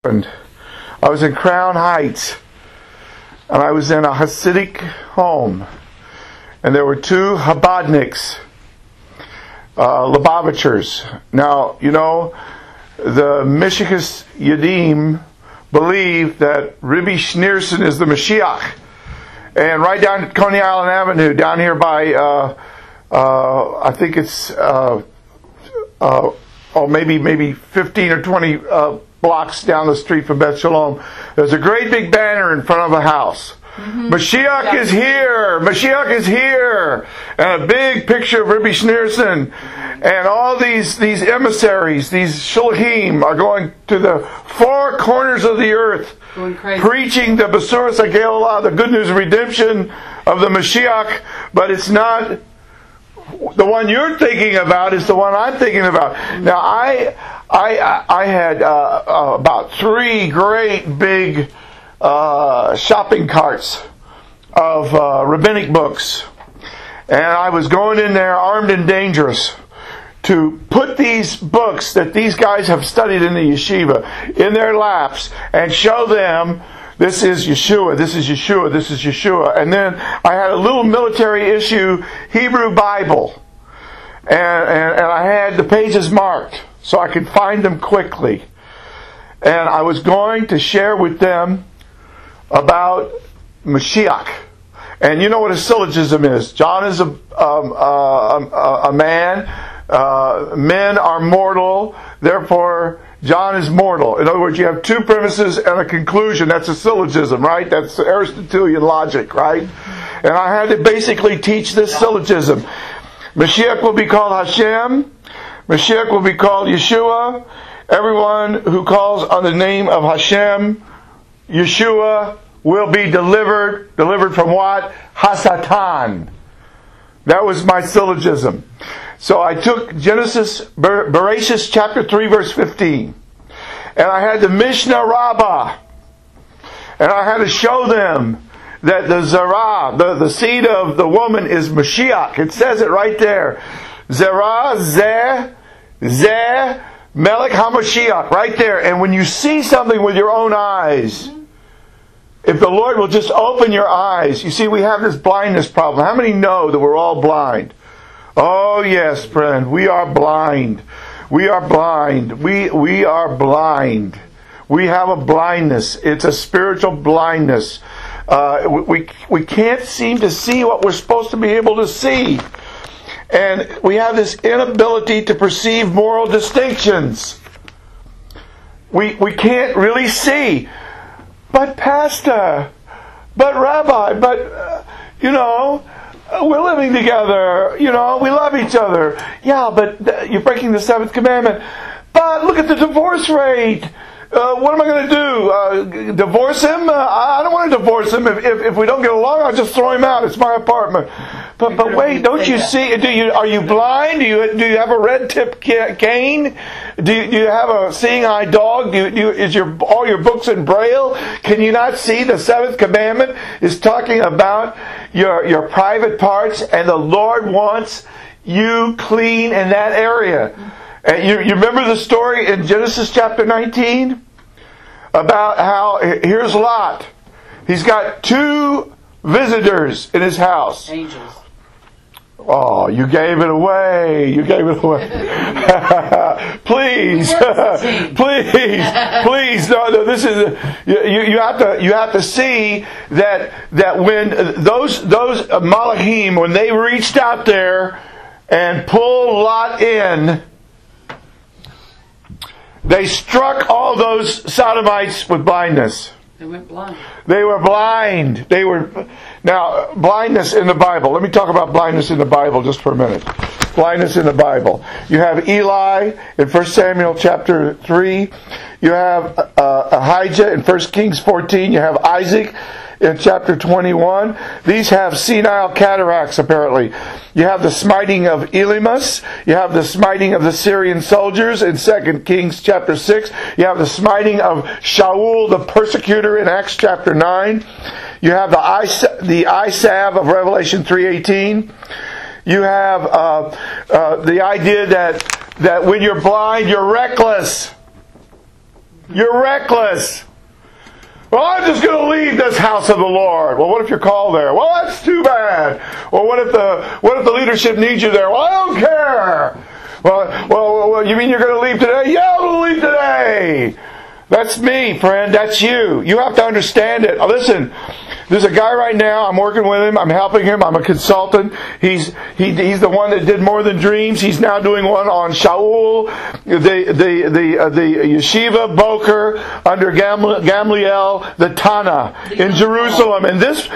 And I was in Crown Heights, and I was in a Hasidic home, and there were two Chabadniks, Lubavitchers. Now, you know, the Mishikas Yadim believe that Rabbi Schneerson is the Mashiach. And right down at Coney Island Avenue, down here by, I think it's, maybe 15 or 20 blocks down the street from Beth Shalom, there's a great big banner in front of a house. Mm-hmm. Mashiach is here! Mashiach is here! And a big picture of Rabbi Schneerson. And all these emissaries, these shulchim, are going to the four corners of the earth, preaching the Besuras HaGeulah, the good news of redemption of the Mashiach. But it's not the one you're thinking about, is the one I'm thinking about. Now, I had about 3 great big shopping carts of rabbinic books, and I was going in there armed and dangerous to put these books that these guys have studied in the yeshiva in their laps and show them, this is Yeshua, this is Yeshua, this is Yeshua. And then I had a little military issue Hebrew Bible, and I had the pages marked so I could find them quickly. And I was going to share with them about Mashiach. And you know what a syllogism is. John is a man. Men are mortal. Therefore, John is mortal. In other words, you have 2 premises and a conclusion. That's a syllogism, right? That's Aristotelian logic, right? And I had to basically teach this syllogism. Mashiach will be called Hashem. Mashiach will be called Yeshua. Everyone who calls on the name of Hashem, Yeshua, will be delivered. Delivered from what? Hasatan. That was my syllogism. So I took Bereshis chapter 3 verse 15. And I had the Mishnah Rabbah. And I had to show them that the Zerah, the seed of the woman, is Mashiach. It says it right there. Zerah, Zeh, Melech HaMashiach. Right there. And when you see something with your own eyes, if the Lord will just open your eyes. You see, we have this blindness problem. How many know that we're all blind? Oh yes, friend, we are blind. We are blind. We are blind. We have a blindness. It's a spiritual blindness. We can't seem to see what we're supposed to be able to see. And we have this inability to perceive moral distinctions. We can't really see. But Pastor, but Rabbi, but, we're living together, we love each other. Yeah, but you're breaking the 7th commandment. But look at the divorce rate. What am I going to do? Divorce him? I don't want to divorce him. If we don't get along, I'll just throw him out. It's my apartment. But wait, don't you see? Are you blind? Do you have a red tip cane? Do you have a seeing eye dog? Is all your books in Braille? Can you not see the 7th commandment is talking about your private parts, and the Lord wants you clean in that area? And you remember the story in Genesis chapter 19? About how, here's Lot. He's got 2 visitors in his house. Angels. Oh, you gave it away. You gave it away. Please. Please. No, this is, you have to see that when those Malachim, when they reached out there and pulled Lot in, they struck all those Sodomites with blindness. They went blind. They were blind. Now, blindness in the Bible. Let me talk about blindness in the Bible just for a minute. Blindness in the Bible. You have Eli in 1 Samuel chapter 3. You have Ahijah in 1 Kings 14. You have Isaac in chapter 21. These have senile cataracts, apparently. You have the smiting of Elimas. You have the smiting of the Syrian soldiers in 2 Kings chapter 6. You have the smiting of Shaul, the persecutor, in Acts chapter 9. You have the eye salve of Revelation 3:18. You have the idea that when you're blind, you're reckless. You're reckless. Well, I'm just going to leave this house of the Lord. Well, what if you're called there? Well, that's too bad. Well, what if the leadership needs you there? Well, I don't care. Well, you mean you're going to leave today? Yeah, I'm going to leave today. That's me, friend. That's you. You have to understand it. Listen, there's a guy right now. I'm working with him. I'm helping him. I'm a consultant. He's the one that did More Than Dreams. He's now doing one on Shaul, the yeshiva Boker under Gamliel, the Tana in Jerusalem. And this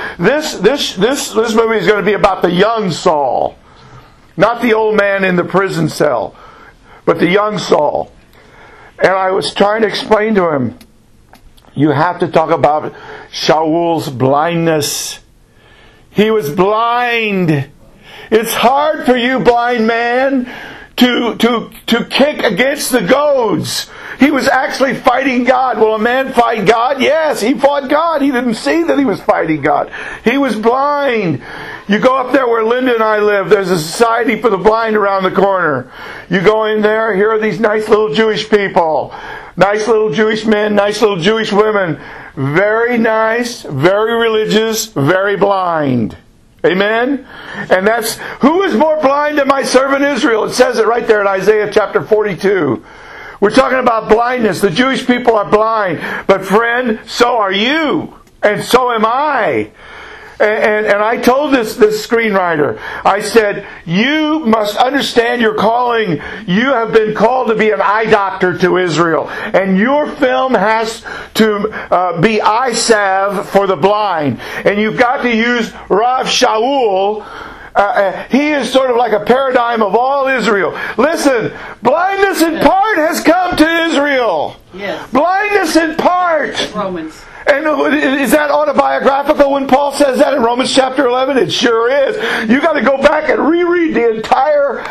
movie is going to be about the young Saul, not the old man in the prison cell, but the young Saul. And I was trying to explain to him, you have to talk about Shaul's blindness. He was blind. It's hard for you, blind man, to kick against the goads. He was actually fighting God. Will a man fight God? Yes, he fought God. He didn't see that he was fighting God. He was blind. You go up there where Linda and I live, there's a society for the blind around the corner. You go in there, here are these nice little Jewish people. Nice little Jewish men, nice little Jewish women. Very nice, very religious, very blind. Amen? And that's, who is more blind than my servant Israel? It says it right there in Isaiah chapter 42. We're talking about blindness. The Jewish people are blind. But friend, so are you. And so am I. And I told this screenwriter, I said, you must understand your calling. You have been called to be an eye doctor to Israel. And your film has to be eye salve for the blind. And you've got to use Rav Shaul. He is sort of like a paradigm of all Israel. Listen, blindness in part has come to Israel. Yes. Blindness in part. Romans. And is that autobiographical when Paul says that in Romans chapter 11? It sure is. You got to go back and reread the entire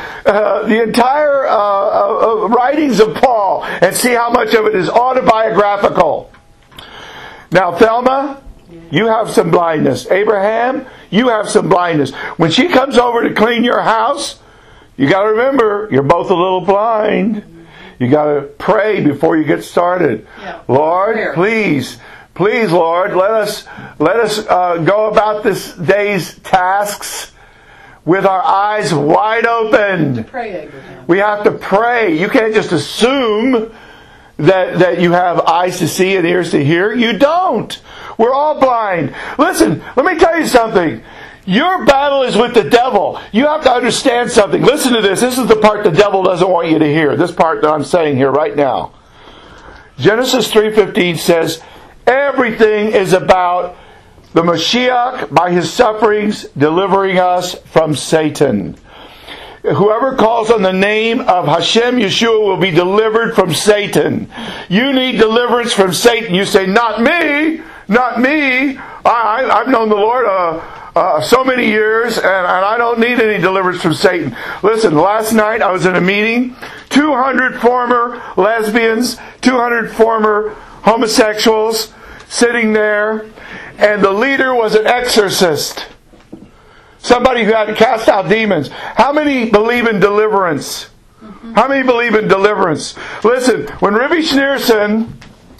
writings of Paul and see how much of it is autobiographical. Now, Thelma, you have some blindness. Abraham, you have some blindness. When she comes over to clean your house, you got to remember, you're both a little blind. You got to pray before you get started. Yeah. Lord, please, Lord, let us go about this day's tasks with our eyes wide open. To pray, Abraham. We have to pray. You can't just assume that you have eyes to see and ears to hear. You don't. We're all blind. Listen, let me tell you something. Your battle is with the devil. You have to understand something. Listen to this. This is the part the devil doesn't want you to hear. This part that I'm saying here right now. Genesis 3:15 says, everything is about the Mashiach, by His sufferings, delivering us from Satan. Whoever calls on the name of Hashem Yeshua will be delivered from Satan. You need deliverance from Satan. You say, not me, not me. I've known the Lord so many years, and I don't need any deliverance from Satan. Listen, last night I was in a meeting, 200 former lesbians, 200 former homosexuals sitting there, and the leader was an exorcist. Somebody who had cast out demons. How many believe in deliverance? How many believe in deliverance? Listen, when Rabbi Schneerson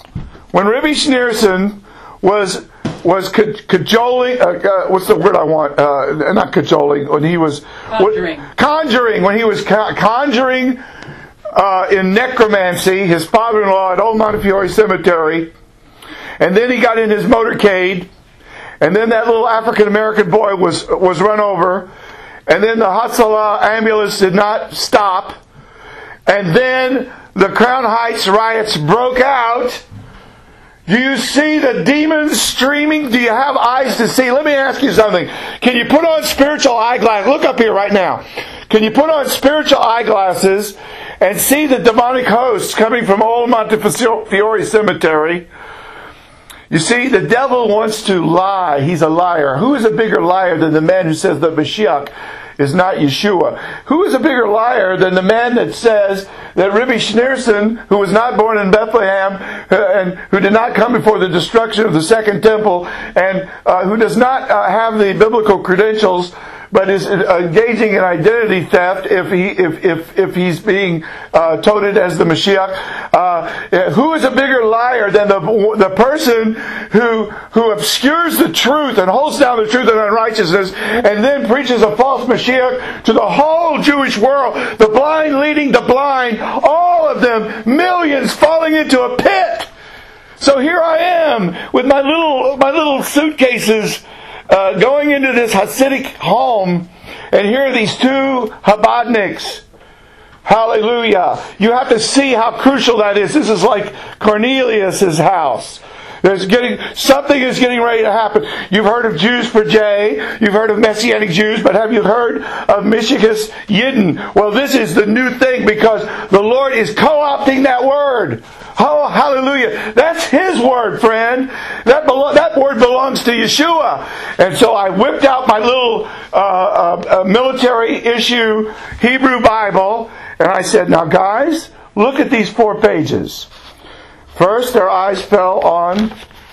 was cajoling, what's the word I want? Not cajoling, when he was conjuring. When he was conjuring in necromancy, his father-in-law at Old Montefiore Cemetery, and then he got in his motorcade, and then that little African-American boy was run over, and then the Hatzalah ambulance did not stop, and then the Crown Heights riots broke out. Do you see the demons streaming? Do you have eyes to see? Let me ask you something. Can you put on spiritual eyeglasses? Look up here right now. Can you put on spiritual eyeglasses and see the demonic hosts coming from Old Montefiore Cemetery? You see, the devil wants to lie. He's a liar. Who is a bigger liar than the man who says that Mashiach is not Yeshua? Who is a bigger liar than the man that says that Rabbi Schneerson, who was not born in Bethlehem and who did not come before the destruction of the Second Temple and who does not have the biblical credentials, but is engaging in identity theft if he's being touted as the Mashiach. Who is a bigger liar than the person who obscures the truth and holds down the truth in unrighteousness and then preaches a false Mashiach to the whole Jewish world, the blind leading the blind, all of them, millions falling into a pit. So here I am with my little suitcases going into this Hasidic home, and here are these two Chabadniks. Hallelujah. You have to see how crucial that is. This is like Cornelius' house. Something is getting ready to happen. You've heard of Jews for J. You've heard of Messianic Jews, but have you heard of Mishikas Yidden? Well, this is the new thing because the Lord is co-opting that word. Oh, hallelujah. That's His word, friend. That word belongs to Yeshua. And so I whipped out my little military issue Hebrew Bible, and I said, now guys, look at these 4 pages. First, their eyes fell on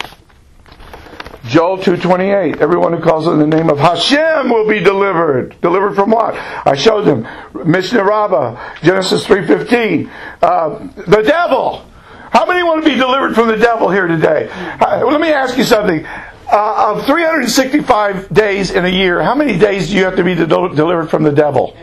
Joel 2:28. Everyone who calls on the name of Hashem will be delivered. Delivered from what? I showed them. Mishnah Rabbah, Genesis 3:15. The devil. How many want to be delivered from the devil here today? Let me ask you something. Of 365 days in a year, how many days do you have to be delivered from the devil?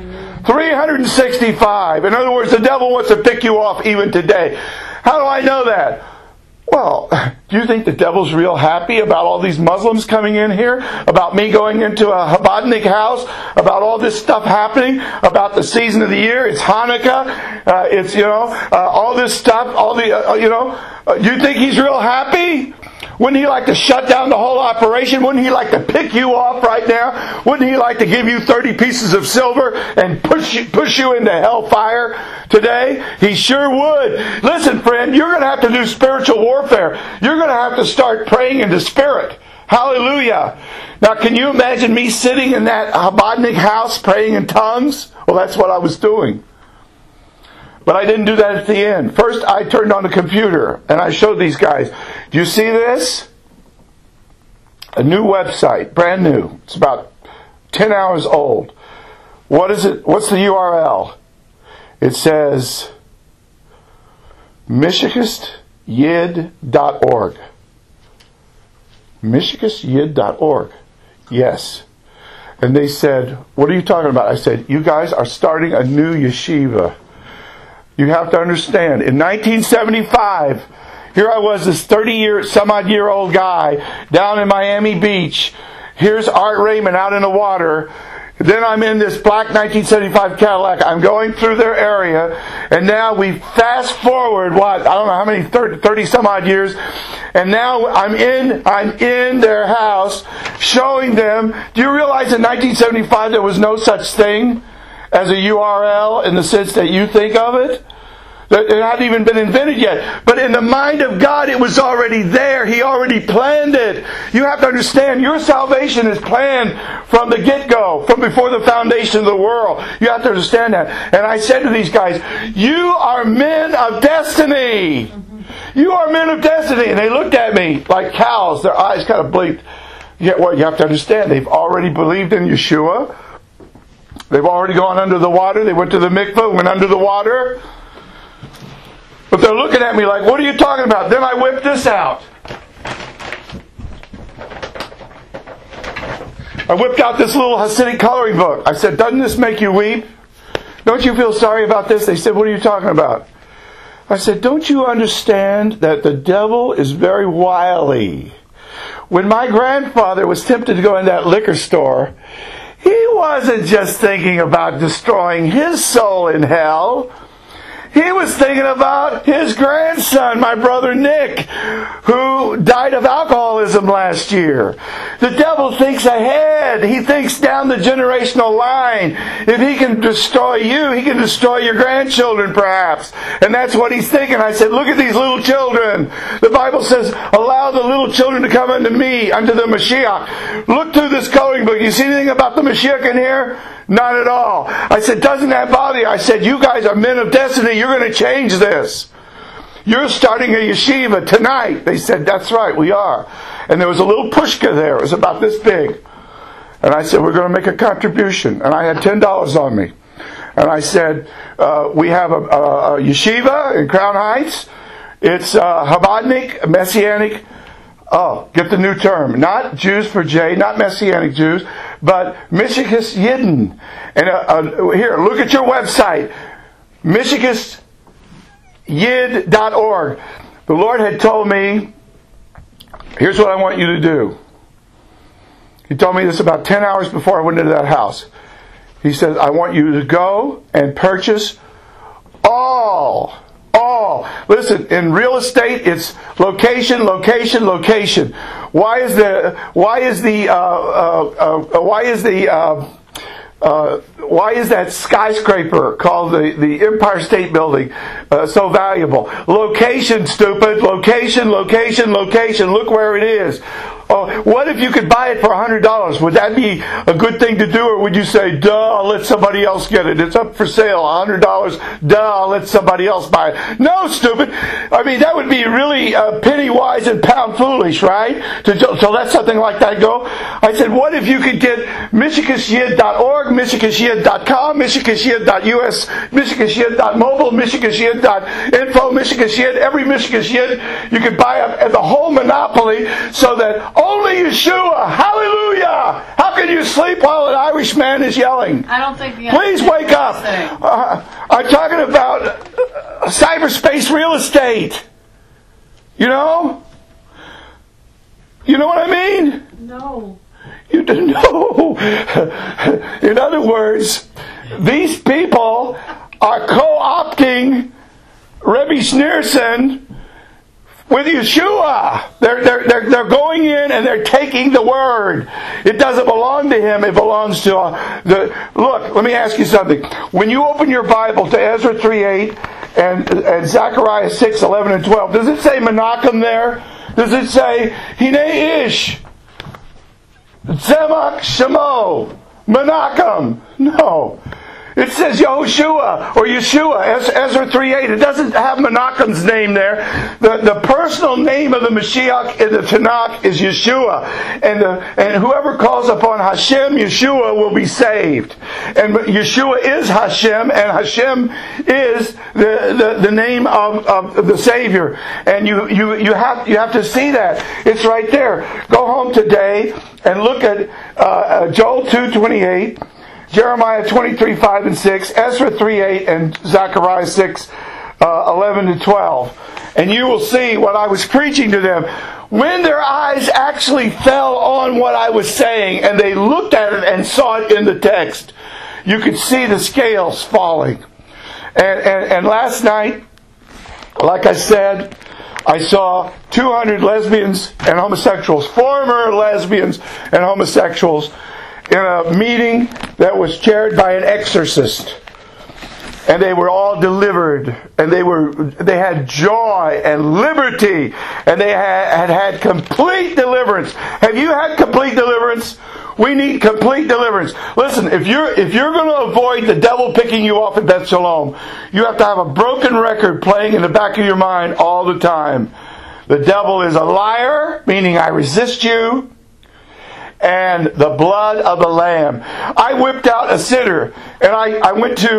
365. In other words, the devil wants to pick you off even today. How do I know that? Well, do you think the devil's real happy about all these Muslims coming in here? About me going into a Chabadnik house? About all this stuff happening? About the season of the year? It's Hanukkah. It's, all this stuff. Do you think he's real happy? Wouldn't he like to shut down the whole operation? Wouldn't he like to pick you off right now? Wouldn't he like to give you 30 pieces of silver and push you into hellfire today? He sure would. Listen, friend, you're going to have to do spiritual warfare. You're going to have to start praying in the Spirit. Hallelujah. Now, can you imagine me sitting in that Chabadnik house praying in tongues? Well, that's what I was doing. But I didn't do that at the end. First, I turned on the computer and I showed these guys. Do you see this? A new website, brand new. It's about 10 hours old. What is it? What's the URL? It says MishikistYid.org. MishikistYid.org. Yes. And they said, what are you talking about? I said, you guys are starting a new yeshiva. You have to understand, in 1975, here I was, this 30-some-odd-year-old guy down in Miami Beach. Here's Art Raymond out in the water. Then I'm in this black 1975 Cadillac. I'm going through their area. And now we fast forward, I don't know how many, 30-some-odd years. And now I'm in their house showing them. Do you realize in 1975 there was no such thing as a URL in the sense that you think of it? It hadn't even been invented yet. But in the mind of God, it was already there. He already planned it. You have to understand, your salvation is planned from the get-go, from before the foundation of the world. You have to understand that. And I said to these guys, you are men of destiny. You are men of destiny. And they looked at me like cows. Their eyes kind of blinked. Yeah, well, you have to understand, they've already believed in Yeshua. They've already gone under the water. They went to the mikveh, went under the water. But they're looking at me like, what are you talking about? Then I whipped this out. I whipped out this little Hasidic coloring book. I said, doesn't this make you weep? Don't you feel sorry about this? They said, what are you talking about? I said, don't you understand that the devil is very wily? When my grandfather was tempted to go in that liquor store, he wasn't just thinking about destroying his soul in hell. He was thinking about his grandson, my brother Nick, who died of alcoholism last year. The devil thinks ahead. He thinks down the generational line. If he can destroy you, he can destroy your grandchildren perhaps. And that's what he's thinking. I said, look at these little children. The Bible says, allow the little children to come unto me, unto the Mashiach. Look through this coloring book. You see anything about the Mashiach in here? Not at all. I said, doesn't that bother you? I said, you guys are men of destiny. You're going to change this. You're starting a yeshiva tonight. They said, that's right, we are. And there was a little pushka there. It was about this big. And I said, we're going to make a contribution. And I had $10 on me. And I said, we have a yeshiva in Crown Heights. It's Chabadnik, Messianic. Oh, get the new term. Not Jews for J, not Messianic Jews, but Mishikas Yidden. And here, look at your website. MishikasYid.org. The Lord had told me, here's what I want you to do. He told me this about 10 hours before I went into that house. He said, I want you to go and purchase all. Listen, in real estate, it's location. Why is that skyscraper called the Empire State Building so valuable? Location, stupid. Location. Look where it is. Oh, what if you could buy it for $100? Would that be a good thing to do, or would you say, duh, I'll let somebody else get it? It's up for sale, $100. Duh, I'll let somebody else buy it. No, stupid. I mean, that would be really penny wise and pound foolish, right? To let something like that go. I said, what if you could get MishikasYid.org, MishikasYid.com, MishikasYid.us, MishikasYid.mobile, MishikasYid.info, MishikasYid, every Mishikas Yid you could buy up the whole monopoly, so that only Yeshua, hallelujah! How can you sleep while an Irish man is yelling? I don't think. Please wake up. I'm talking about cyberspace real estate. You know? You know what I mean? No. You don't know. In other words, these people are co-opting Rebbe Schneerson with Yeshua. They're going in and they're taking the word. It doesn't belong to him. It belongs to Look, let me ask you something. When you open your Bible to Ezra 3:8 and Zechariah 6:11 and 12, does it say Menachem there? Does it say Hine Ish, Tzemach Shemo, Menachem? No. It says Yehoshua or Yeshua, Ezra 3:8. It doesn't have Menachem's name there. The personal name of the Mashiach in the Tanakh is Yeshua. And whoever calls upon Hashem, Yeshua, will be saved. And Yeshua is Hashem, and Hashem is the name of the Savior. And you have to see that. It's right there. Go home today and look at Joel 2:28. Jeremiah 23:5 and 6, Ezra 3:8, and Zechariah 6:11 to 12. And you will see what I was preaching to them. When their eyes actually fell on what I was saying, and they looked at it and saw it in the text, you could see the scales falling. And last night, like I said, I saw 200 lesbians and homosexuals, former lesbians and homosexuals, in a meeting that was chaired by an exorcist. And they were all delivered. And they had joy and liberty. And they had complete deliverance. Have you had complete deliverance? We need complete deliverance. Listen, if you're going to avoid the devil picking you off at Beth Shalom, you have to have a broken record playing in the back of your mind all the time. The devil is a liar, meaning I resist you, and the blood of the Lamb. I whipped out a siddur, and I went to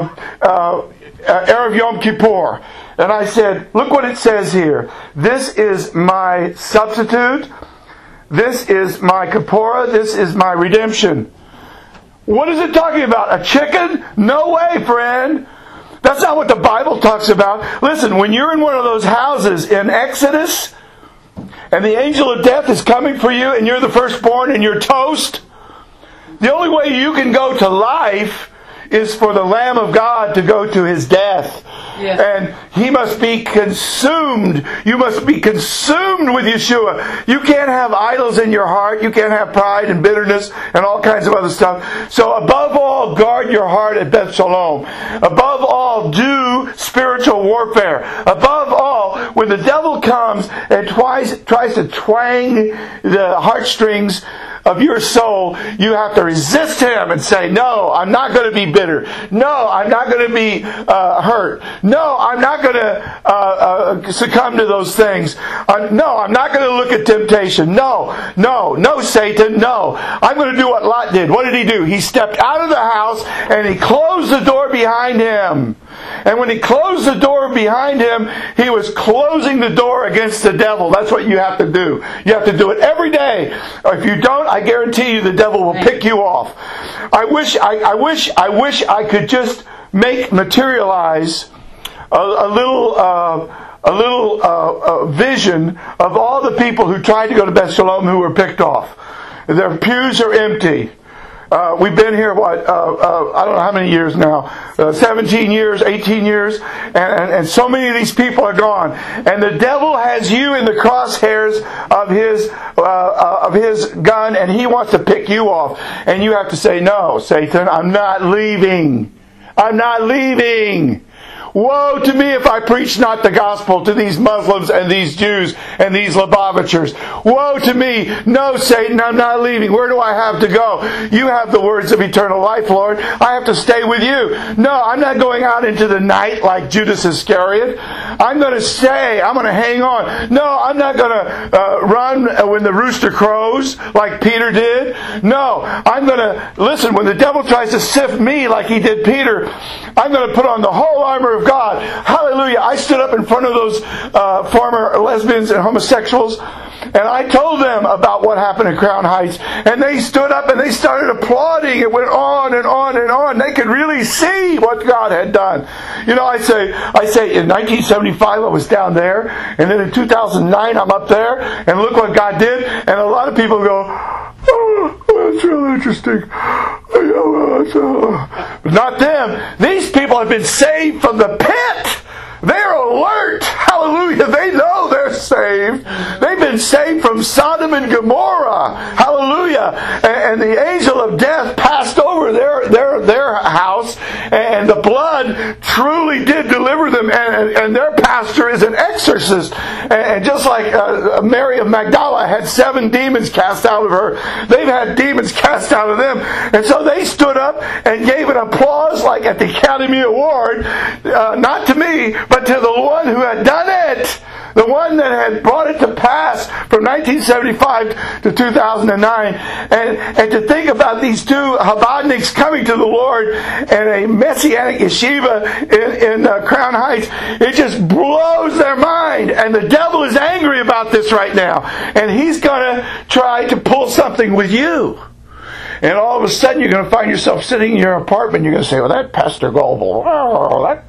Erev Yom Kippur, and I said, look what it says here. This is my substitute. This is my Kippurah. This is my redemption. What is it talking about? A chicken? No way, friend. That's not what the Bible talks about. Listen, when you're in one of those houses in Exodus, and the angel of death is coming for you, and you're the firstborn, and you're toast, the only way you can go to life is for the Lamb of God to go to his death. Yeah. And he must be consumed. You must be consumed with Yeshua. You can't have idols in your heart. You can't have pride and bitterness and all kinds of other stuff. So above all, guard your heart at Beth Shalom. Above all, do spiritual warfare. Above all, when the devil comes and tries to twang the heartstrings of your soul, you have to resist him and say, no, I'm not going to be bitter. No, I'm not going to be hurt. No, I'm not going to succumb to those things. No, I'm not going to look at temptation. No, Satan, no. I'm going to do what Lot did. What did he do? He stepped out of the house and he closed the door behind him. And when he closed the door behind him, he was closing the door against the devil. That's what you have to do. You have to do it every day. If you don't, I guarantee you the devil will pick you off. I wish I could just materialize a little vision of all the people who tried to go to Beth Shalom who were picked off. Their pews are empty. We've been here, I don't know how many years now, 17 years, 18 years, and so many of these people are gone. And the devil has you in the crosshairs of his gun, and he wants to pick you off. And you have to say, no, Satan, I'm not leaving. I'm not leaving. Woe to me if I preach not the gospel to these Muslims and these Jews and these Lubavitchers. Woe to me. No, Satan, I'm not leaving. Where do I have to go? You have the words of eternal life, Lord. I have to stay with you. No, I'm not going out into the night like Judas Iscariot. I'm going to stay. I'm going to hang on. No, I'm not going to run when the rooster crows like Peter did. No, I'm going to, listen, when the devil tries to sift me like he did Peter, I'm going to put on the whole armor of God. Hallelujah. I stood up in front of those former lesbians and homosexuals, and I told them about what happened at Crown Heights, and they stood up and they started applauding. It went on and on and on. They could really see what God had done. You know, I say in 1975 I was down there, and then in 2009 I'm up there, and look what God did. And a lot of people go, oh, that's real interesting. But not them. These people have been saved from the pit. They're alert. Hallelujah. They know they're saved. They've been saved from Sodom and Gomorrah. Hallelujah. And the angel of death passed over their house, and the blood truly did deliver them. And their pastor is an exorcist. And just like Mary of Magdala had 7 demons cast out of her, they've had demons cast out of them. And so they stood up and gave an applause like at the Academy Award, not to me, but to the one who had done it. The one that had brought it to pass from 1975 to 2009. And to think about these 2 Chabadniks coming to the Lord and a Messianic yeshiva in Crown Heights, it just blows their mind. And the devil is angry about this right now. And he's going to try to pull something with you. And all of a sudden you're going to find yourself sitting in your apartment and you're going to say, well, that Pastor Goebel, that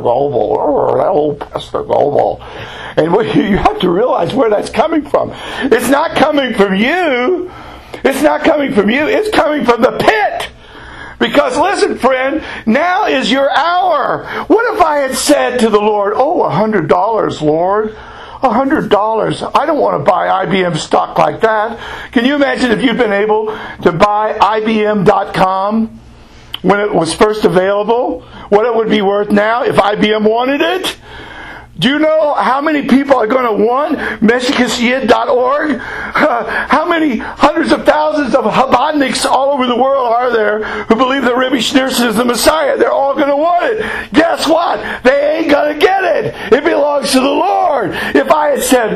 old Pastor Goebel. And you have to realize where that's coming from. It's not coming from you. It's not coming from you. It's coming from the pit. Because listen, friend, now is your hour. What if I had said to the Lord, $100, Lord? $100. I don't want to buy IBM stock like that. Can you imagine if you'd been able to buy IBM.com when it was first available? What it would be worth now if IBM wanted it? Do you know how many people are going to want Meshikasyid.org? How many hundreds of thousands of Chabadniks all over the world are there who believe that Rebbe Schneerson is the Messiah? They're all going to want it. Guess what? They ain't going to get it. It belongs to the Lord. If I had said,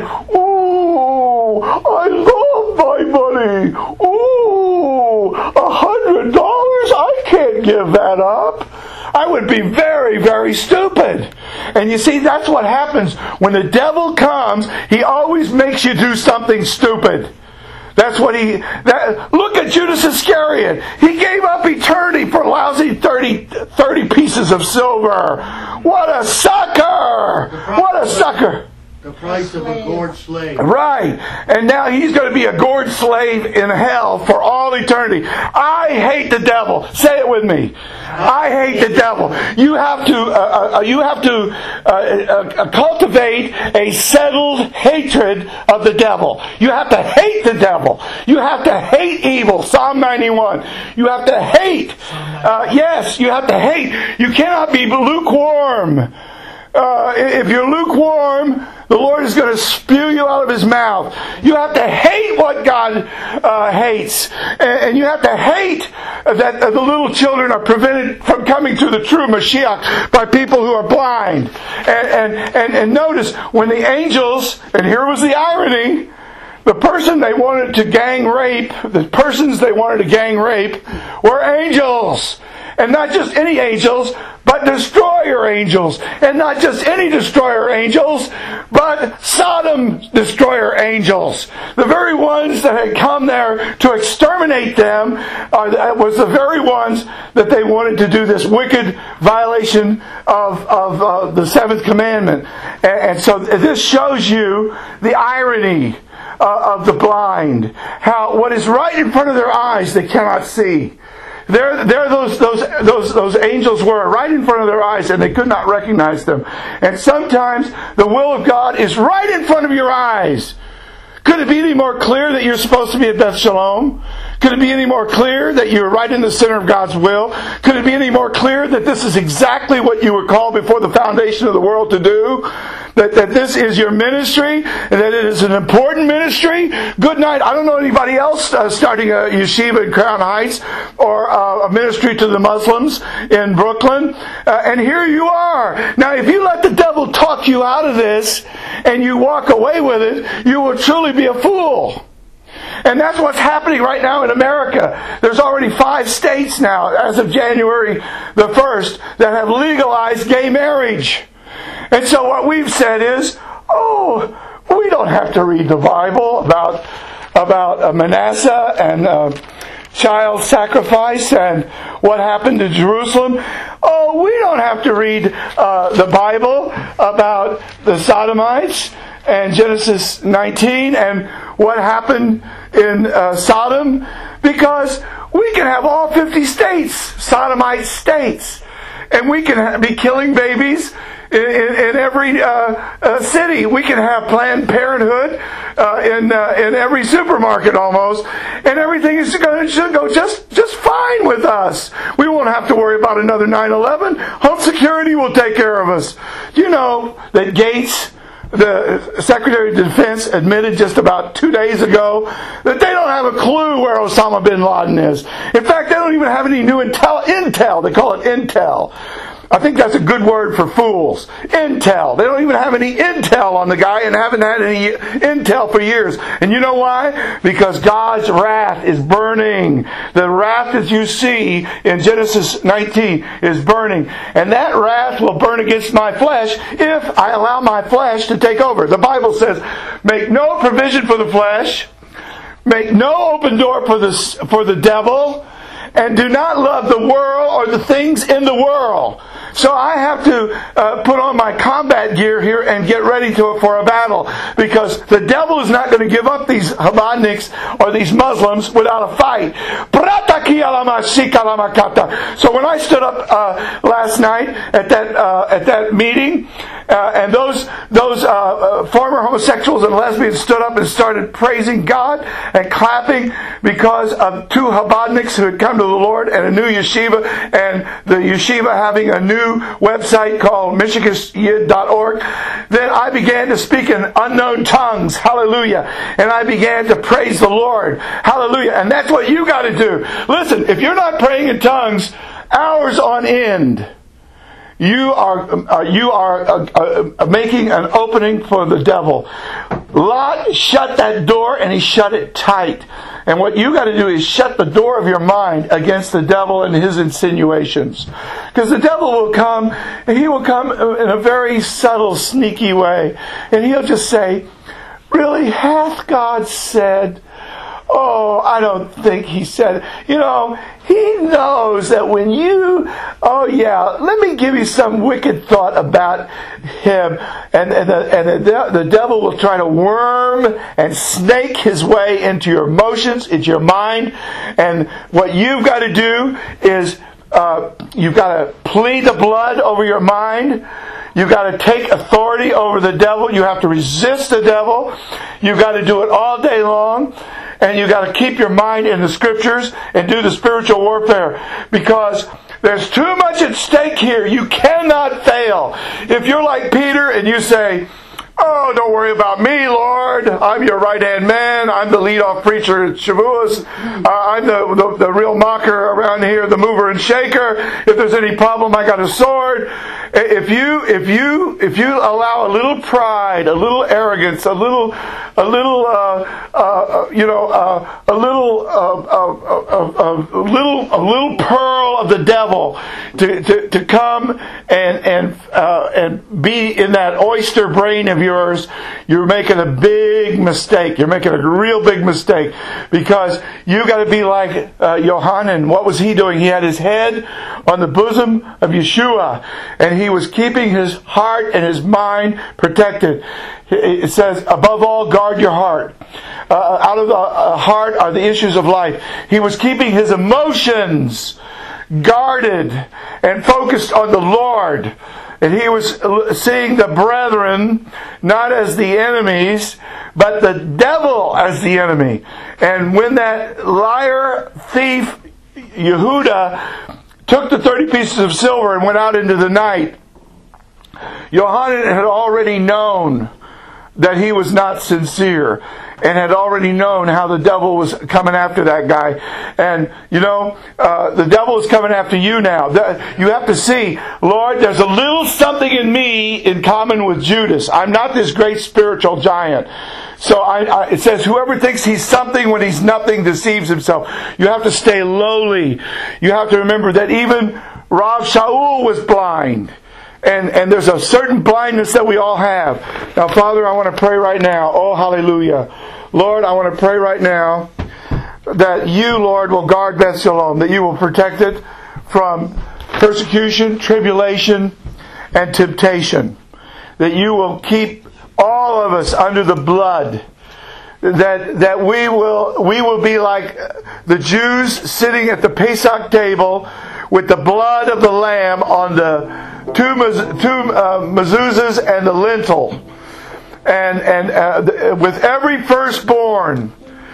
ooh, I love my money. Ooh, $100? I can't give that up. I would be very, very stupid. And you see, that's what happens. When the devil comes, he always makes you do something stupid. That's what look at Judas Iscariot. He gave up eternity for lousy 30 pieces of silver. What a sucker! What a sucker! The price of a gourd slave. Right. And now he's going to be a gourd slave in hell for all eternity. I hate the devil. Say it with me. I hate the devil. You have to cultivate a settled hatred of the devil. You have to hate the devil. You have to hate evil. Psalm 91. You have to hate. Yes, you have to hate. You cannot be lukewarm. if you're lukewarm, the Lord is going to spew you out of His mouth. You have to hate what God hates. And you have to hate that the little children are prevented from coming to the true Mashiach by people who are blind. And notice, when the angels, and here was the irony, the person they wanted to gang rape, the persons they wanted to gang rape were angels. And not just any angels, but destroyer angels. And not just any destroyer angels, but Sodom destroyer angels. The very ones that had come there to exterminate them was the very ones that they wanted to do this wicked violation of the seventh commandment. And so this shows you the irony of the blind. How what is right in front of their eyes they cannot see. There those angels were right in front of their eyes, and they could not recognize them. And sometimes the will of God is right in front of your eyes. Could it be any more clear that you're supposed to be at Beth Shalom? Could it be any more clear that you're right in the center of God's will? Could it be any more clear that this is exactly what you were called before the foundation of the world to do? That this is your ministry, and that it is an important ministry? Good night. I don't know anybody else starting a yeshiva in Crown Heights or a ministry to the Muslims in Brooklyn. And here you are. Now, if you let the devil talk you out of this and you walk away with it, you will truly be a fool. And that's what's happening right now in America. There's already 5 states now, as of January the 1st, that have legalized gay marriage. And so what we've said is, we don't have to read the Bible about Manasseh and child sacrifice and what happened to Jerusalem. We don't have to read the Bible about the Sodomites and Genesis 19 and what happened in Sodom, because we can have all 50 states, Sodomite states, and we can be killing babies in every city. We can have Planned Parenthood in every supermarket almost, and everything should go just fine with us. We won't have to worry about another 9/11. Home Security will take care of us. Do you know that Gates, the Secretary of Defense, admitted just about 2 days ago that they don't have a clue where Osama bin Laden is. In fact, they don't even have any new intel. They call it intel. I think that's a good word for fools. Intel. They don't even have any intel on the guy and haven't had any intel for years. And you know why? Because God's wrath is burning. The wrath that you see in Genesis 19 is burning. And that wrath will burn against my flesh if I allow my flesh to take over. The Bible says, make no provision for the flesh, make no open door for the devil, and do not love the world or the things in the world. So I have to put on my combat gear here and get ready for a battle, because the devil is not going to give up these Chabadniks or these Muslims without a fight. So when I stood up last night at that meeting, and those former homosexuals and lesbians stood up and started praising God and clapping because of 2 Chabadniks who had come to the Lord and a new yeshiva, and the yeshiva having a new website called michigasyid.org, then I began to speak in unknown tongues. Hallelujah. And I began to praise the Lord. Hallelujah. And that's what you got to do. Listen, if you're not praying in tongues hours on end, you are making an opening for the devil. Lot shut that door, and he shut it tight. And what you got to do is shut the door of your mind against the devil and his insinuations. Because the devil will come, and he will come in a very subtle, sneaky way. And he'll just say, really, hath God said? I don't think he said it. He knows that when you, let me give you some wicked thought about him. And the devil will try to worm and snake his way into your emotions, into your mind. And what you've got to do is, you've got to plead the blood over your mind. You've got to take authority over the devil. You have to resist the devil. You've got to do it all day long. And you've got to keep your mind in the Scriptures and do the spiritual warfare. Because There's too much at stake here. You cannot fail. If you're like Peter and you say, "Oh, don't worry about me, Lord. I'm your right-hand man. I'm the lead-off preacher at Shavuos. I'm the real mocker around here, the mover and shaker. If there's any problem, I got a sword." If you allow a little pride, a little arrogance, a little pearl of the devil to come and be in that oyster brain of yours, you're making a big mistake. You're making a real big mistake, because you got to be like Yohanan. What was he doing? He had his head on the bosom of Yeshua, and he was keeping his heart and his mind protected. It says, above all, guard your heart. Out of the heart are the issues of life. He was keeping his emotions guarded and focused on the Lord. And he was seeing the brethren not as the enemies, but the devil as the enemy. And when that liar, thief, Yehuda, took the 30 pieces of silver and went out into the night, Yohanan had already known that he was not sincere, and had already known how the devil was coming after that guy. And, the devil is coming after you now. You have to see, Lord, there's a little something in me in common with Judas. I'm not this great spiritual giant. So it says, whoever thinks he's something when he's nothing deceives himself. You have to stay lowly. You have to remember that even Rav Shaul was blind. And there's a certain blindness that we all have. Now, Father, I want to pray right now. Oh, hallelujah. Lord, I want to pray right now that you, Lord, will guard Beth Shalom, that you will protect it from persecution, tribulation, and temptation. That you will keep all of us under the blood. That we will be like the Jews sitting at the Pesach table with the blood of the lamb on the two mezuzahs and the lintel, and with every firstborn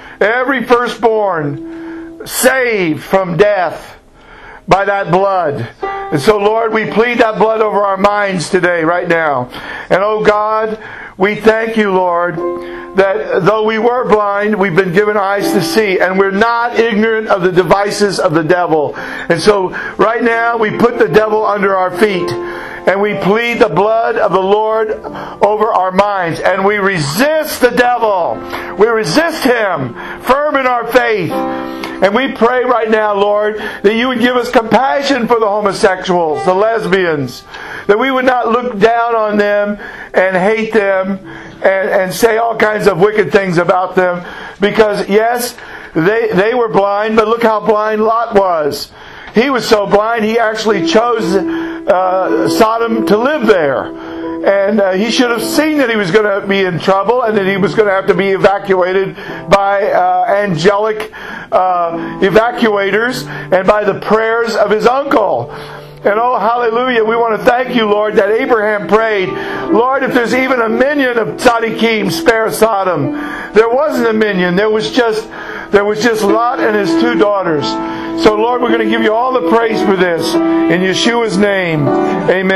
saved from death by that blood. And so, Lord, we plead that blood over our minds today, right now. And oh God, we thank you, Lord, that though we were blind, we've been given eyes to see, and we're not ignorant of the devices of the devil. And so, right now, we put the devil under our feet, and we plead the blood of the Lord over our minds, and we resist the devil. We resist him, firm in our faith. And we pray right now, Lord, that you would give us compassion for the homosexuals, the lesbians, that we would not look down on them and hate them and say all kinds of wicked things about them. Because, yes, they were blind, but look how blind Lot was. He was so blind, he actually chose Sodom to live there. And he should have seen that he was going to be in trouble, and that he was going to have to be evacuated by angelic evacuators and by the prayers of his uncle. And oh, hallelujah, we want to thank you, Lord, that Abraham prayed, Lord, if there's even a minion of tzaddikim, spare Sodom. There wasn't a minion. There was just Lot and his two daughters. So, Lord, we're going to give you all the praise for this. In Yeshua's name, amen.